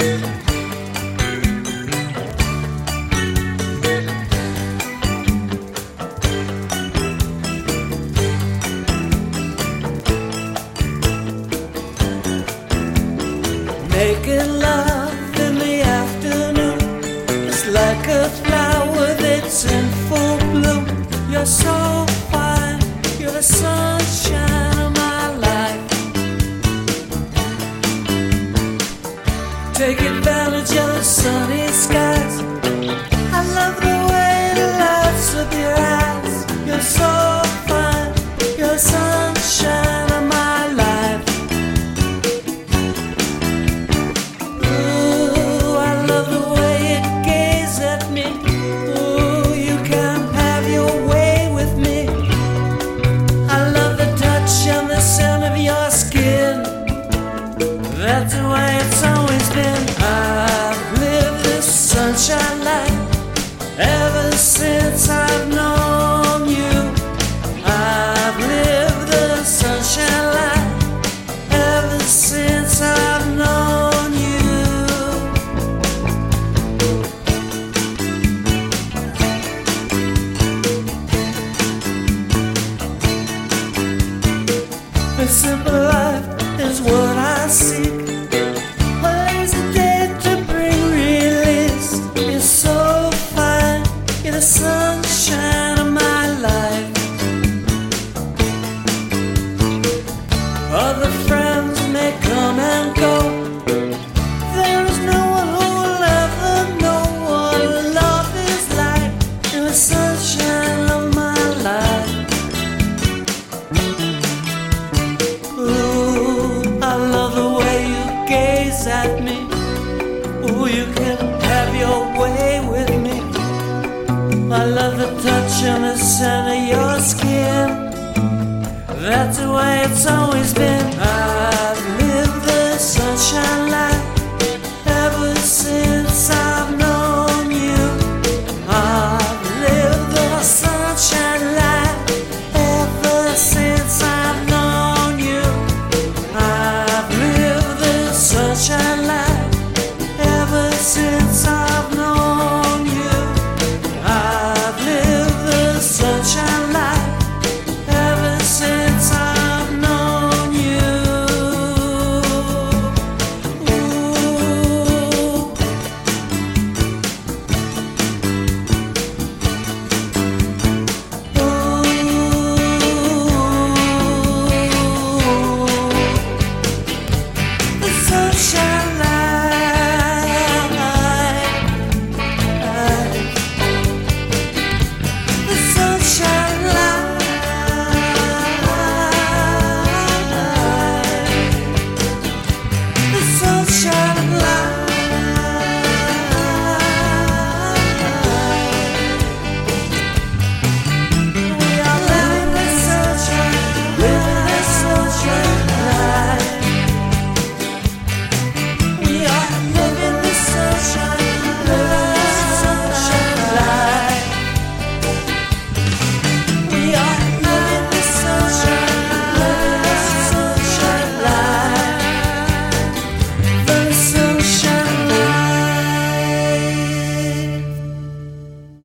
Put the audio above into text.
Making love in the afternoon, it's like a flower that's in full bloom. You're so fine, you're the sunshine of my life. Take advantage of the sunny skies. I love the way the lights of your eyes. You're so fine, you're the sunshine of my life. That's the way it's always been. I've lived this sunshine life ever since I've known you. I've lived the sunshine life ever since I've known you. A simple life is what I seek. The sunshine of my life. Other friends may come and go. There is no one who will ever know what love is like in the sunshine of my life. Ooh, I love the way you gaze at me. Ooh, you can have your way with me. I love the touch and the scent of your skin. That's the way it's always been. I've lived the sunshine life